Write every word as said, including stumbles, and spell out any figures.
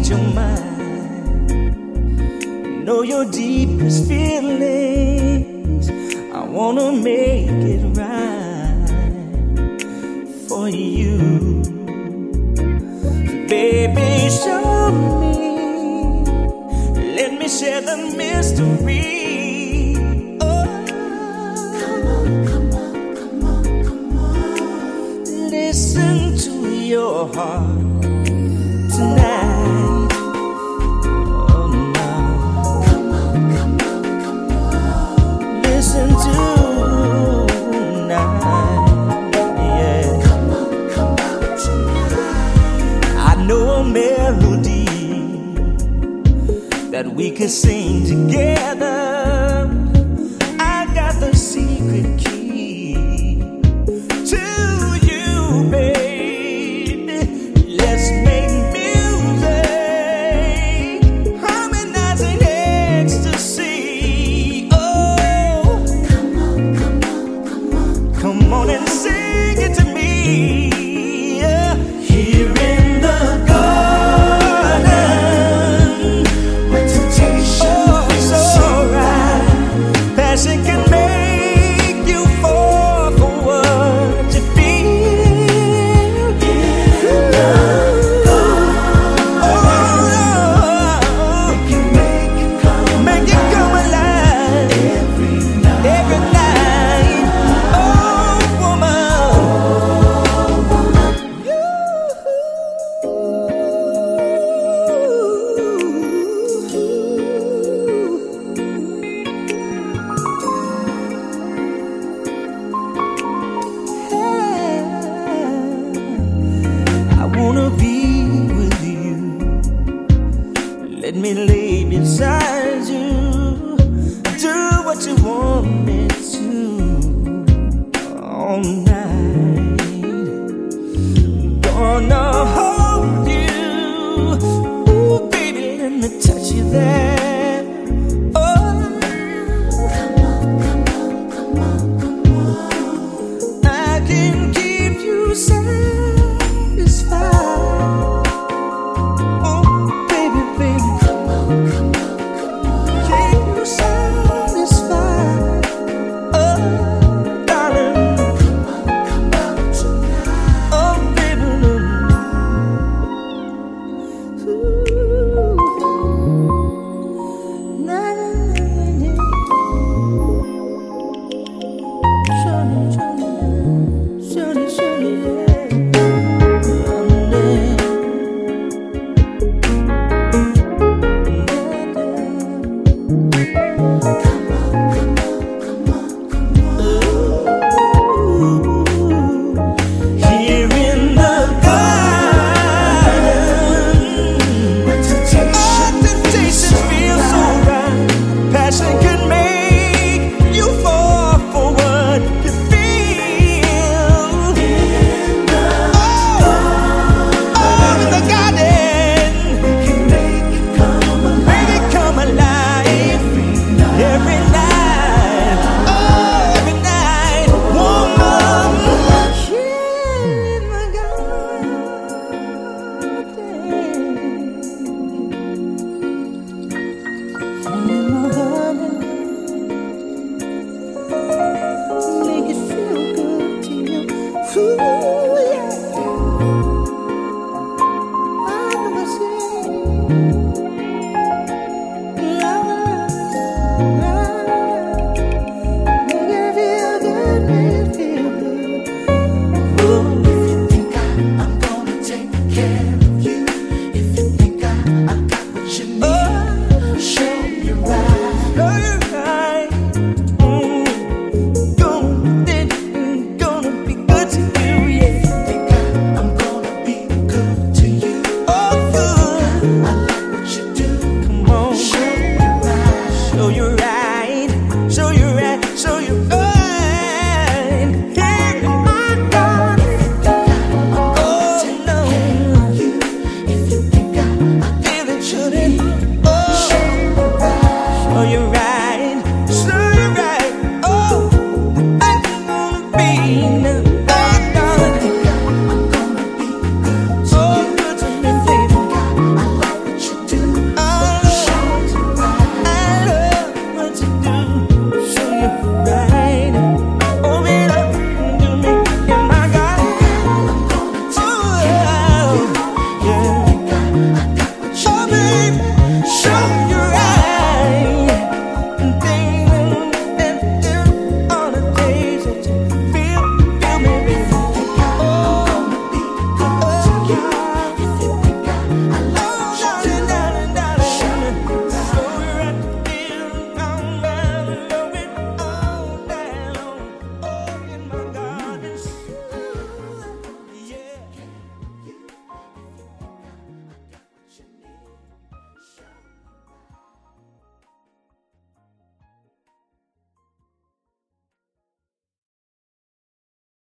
your mind, know your deepest feelings. I wanna make it right for you. Baby, show me, let me share the mystery. Oh, come on, come on, come on, come on. Listen to your heart tonight. Oh no, come on, come on, come on. Listen tonight. Yeah, come on, come on tonight. I know a melody that we could sing together. I got the secret key to you, baby. Let's make music, harmonizing ecstasy. Oh, Come on, come on, come on. come on and sing it to me. Yeah. Here in the garden, When temptation oh, it's alright. Passion can make you fall for what you feel. Oh, can make you come make it come alive every night. every night. Oh, woman. I wanna be with you. Let me lay beside you. Do what you want me to all night. Gonna hold you. Ooh, baby, let me touch you there. Oh, Come on, come on, come on, come on. I can keep you satisfied. Oh, baby, baby, Come on, come on, come on. keep you satisfied. Oh, darling, Come on, come on tonight. oh, baby, ooh.